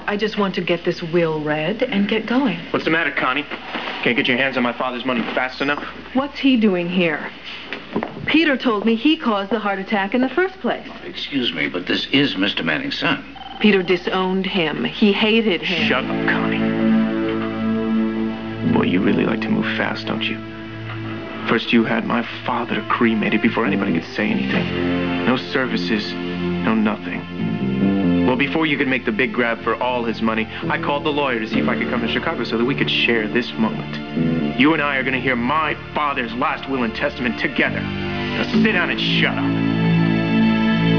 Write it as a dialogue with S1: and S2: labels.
S1: I just want to get this will read and get going.
S2: What's the matter, Connie? Can't get your hands on my father's money fast enough?
S1: What's he doing here? Peter told me he caused the heart attack in the first place.
S3: Excuse me, but this is Mr. Manning's son.
S1: Peter disowned him. He hated him.
S2: Shut up, Connie. Boy, you really like to move fast, don't you? First you had my father cremated before anybody could say anything. No services, no nothing. Well, before you could make the big grab for all his money, I called the lawyer to see if I could come to Chicago so that we could share this moment. You and I are going to hear my father's last will and testament together. Now sit down and shut up.